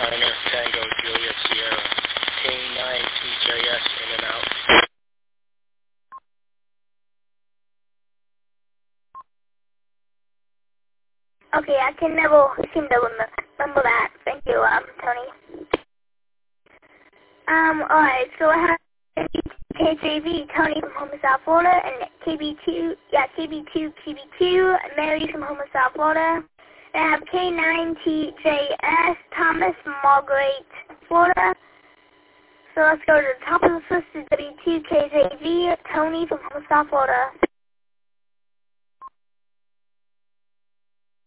China, Tango, Juliet, Sierra, K9, TJS, in and out. Okay, I can never seem to remember that. Thank you, Tony. Alright, so I have KJV, Tony from Homer, South Florida, and KB2, Mary from Homer, South Florida. And I have K9TJS, Thomas from Margaret, Florida. So let's go to the top of the list is W2KJV, Tony from Homer, South Florida.